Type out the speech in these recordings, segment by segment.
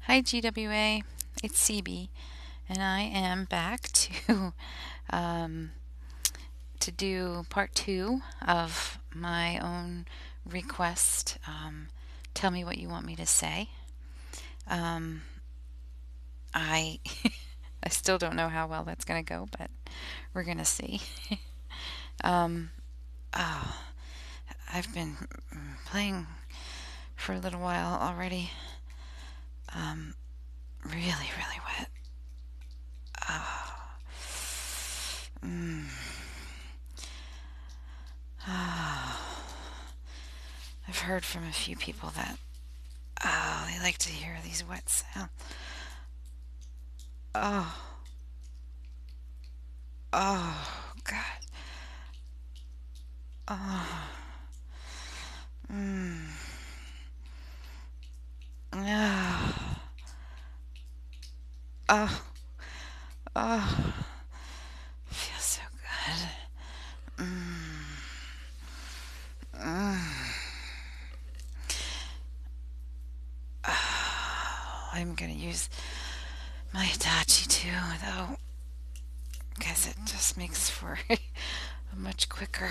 Hi GWA, it's CB, and I am back to um, do part two of my own request. Tell me what you want me to say. Um, I I still don't know how well that's going to go, but we're going to see. um, oh, I've been playing for a little while already. Um, really wet. Oh. Mm. Oh. I've heard from a few people that they like to hear these wet sounds. Oh, God. Oh, mm, oh, oh, oh. Feels so good. Mm, mm. Oh, I'm gonna use my Hitachi too, though, because it just makes for a much quicker,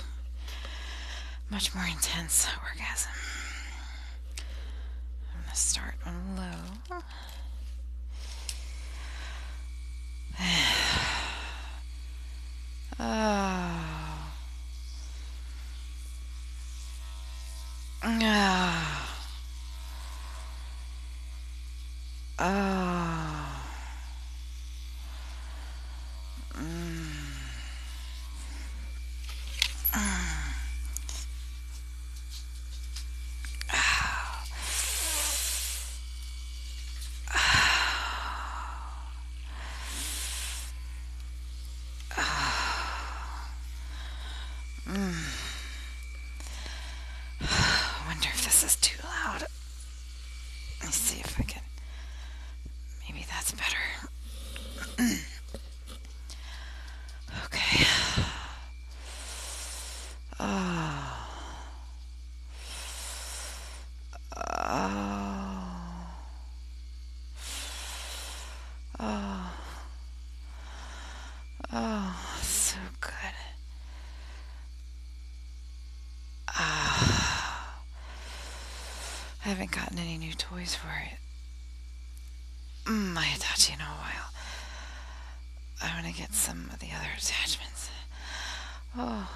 much more intense orgasm. I'm gonna start on low. Oh. Oh. Oh. Mm. Mm. I wonder if this is too loud. Let me see if I can. Maybe that's better. Okay. Oh. Oh. Oh. Oh. So good. Ah. I haven't gotten any new toys for it. My Hitachi in a while. I want to get some of the other attachments. Oh.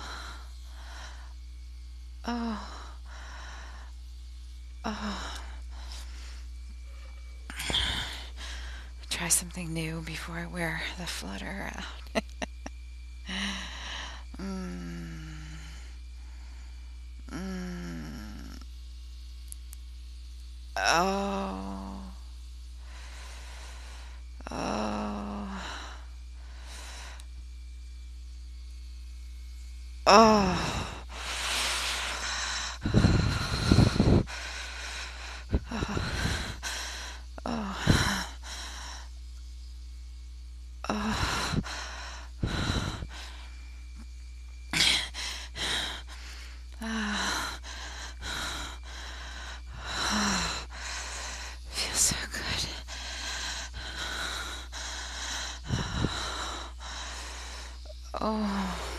Oh. Oh. Try something new before I wear the flutter out. mm. Mm. Oh. Oh. Oh. Oh. Oh. Feels so good. Oh.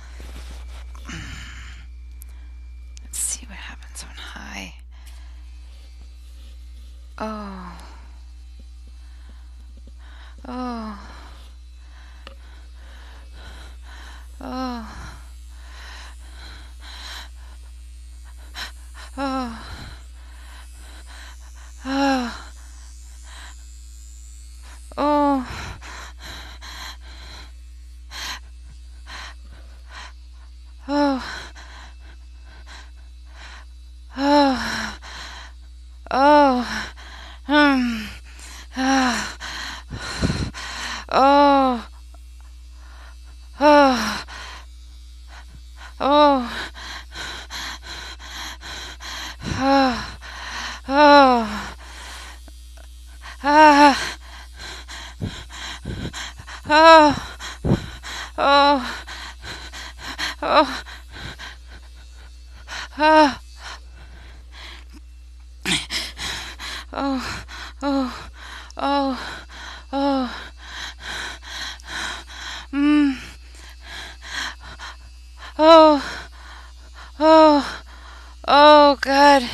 Let's see what happens on high. Oh. Oh. Oh. Oh. Oh. Oh. Oh. Oh. Oh. Hmm. Ah. Oh. Oh. Oh. Oh. Oh. Ah. Oh. Oh. Oh. Oh. Oh. Oh, oh, oh. Mm. Oh, oh, oh, God.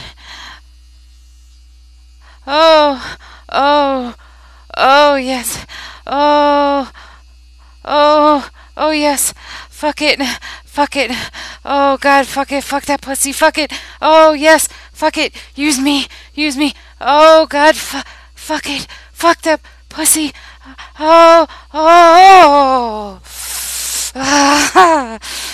Oh, oh, oh, yes. Oh, oh, oh, yes. Fuck it. Fuck it. Oh, God, fuck it. Fuck that pussy. Fuck it. Oh, yes. Fuck it. Use me. Use me. Oh, God. Fuck it. Fuck that pussy. Oh, oh, oh. Ah.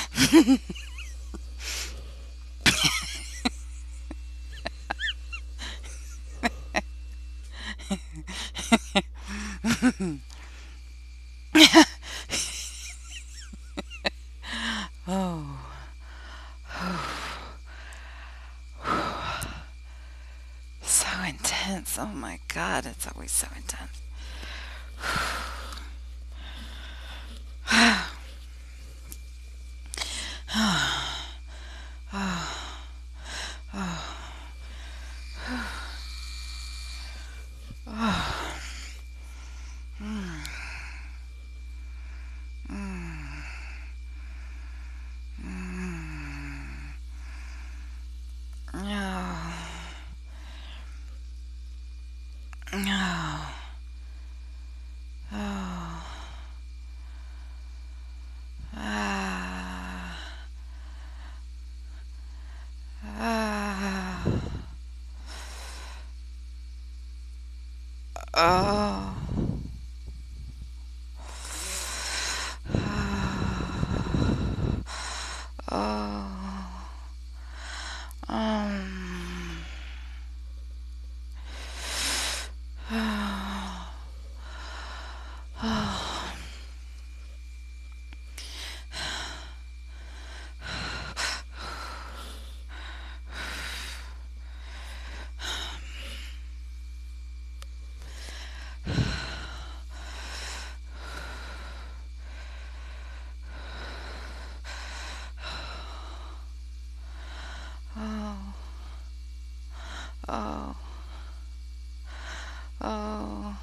Oh. So intense. Oh my God, it's always so intense. No. No. Oh. Ah. Ah. Oh. Oh. Um. Oh. Oh. Oh. Oh.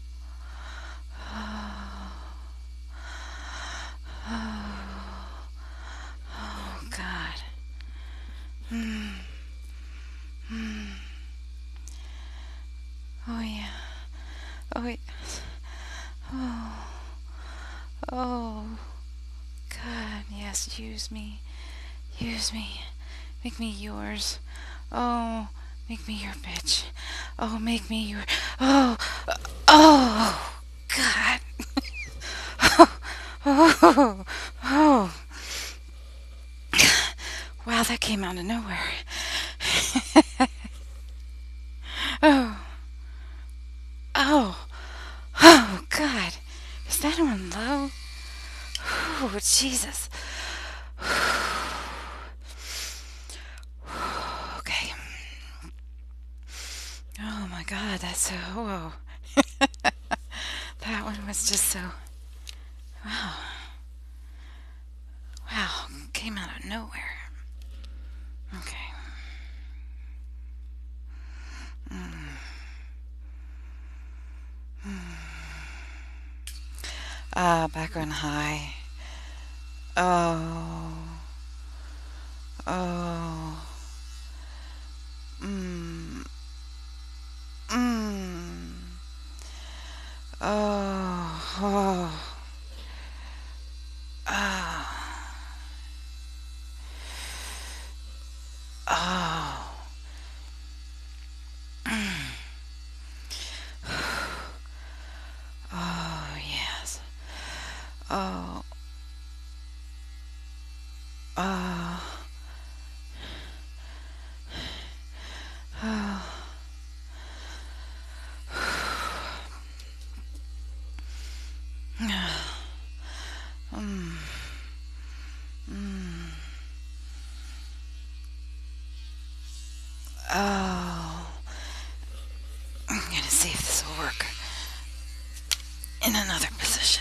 Oh, God. Mm. Mm. Oh, yeah. Oh, yes. Oh. Oh. God, yes, use me. Use me. Make me yours. Oh, make me your bitch. Oh, make me your. Oh, oh, God. Oh, oh. Wow, that came out of nowhere. Oh, oh, oh, God. Is that on low? Oh, Jesus. Okay. Oh my God, that's so. Whoa. That one was just so. Wow. Wow. Came out of nowhere. Okay. Background high. Oh. Oh. Mm. Mm. Oh. Oh. Oh. Oh. Oh, yes. Oh. Oh. Oh. Mm. Mm. Oh. I'm gonna see if this will work in another position.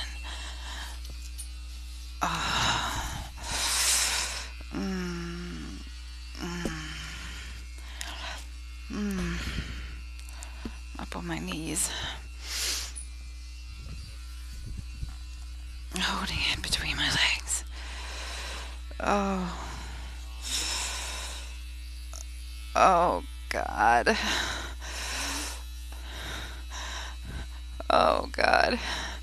Oh. Mm. Mm. Mm. Up on my knees. Holding it between my legs. Oh. Oh, God. Oh, God.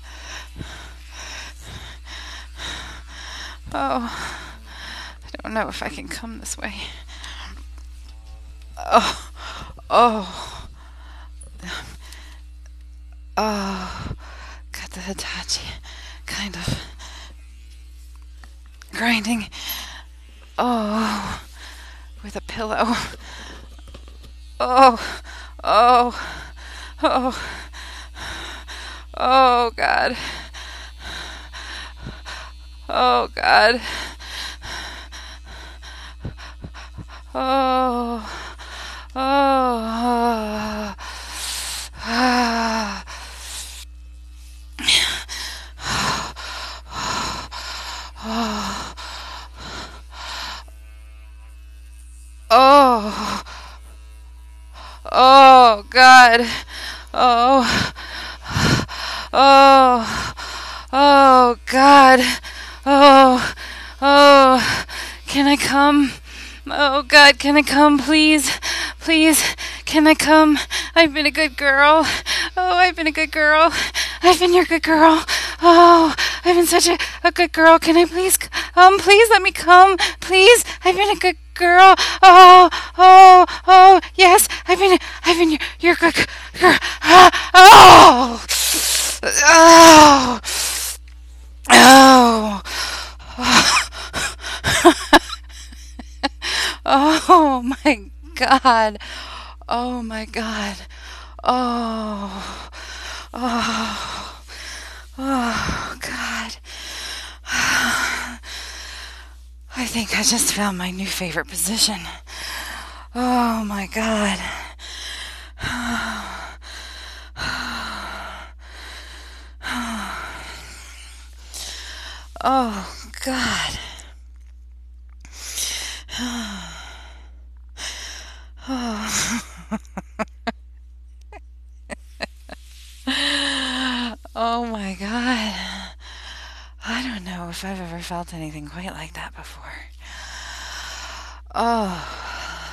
Oh, I don't know if I can come this way. Oh, oh, oh. Got the Hitachi kind of grinding. Oh, with a pillow. Oh, oh, oh, oh, God. Oh, God. Oh, oh, ah. Oh, oh, God. Oh, oh, oh, God. Oh, oh, can I come? Oh, God, can I come, please? Please, can I come? I've been a good girl. Oh, I've been a good girl. I've been your good girl. Oh, I've been such a good girl. Can I please come? Please let me come. Please, I've been a good girl. Oh, oh, oh, yes, I've been your good girl. Oh, oh, oh, oh my God. Oh my God. Oh, oh, oh, God. I think I just found my new favorite position. Oh my God. Oh God. Oh my God. I don't know if I've ever felt anything quite like that before. Oh.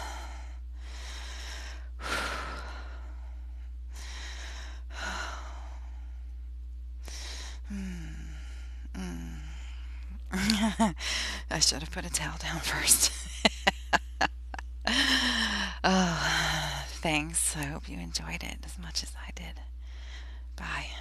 I should have put a towel down first. Oh, thanks. I hope you enjoyed it as much as I did. Bye.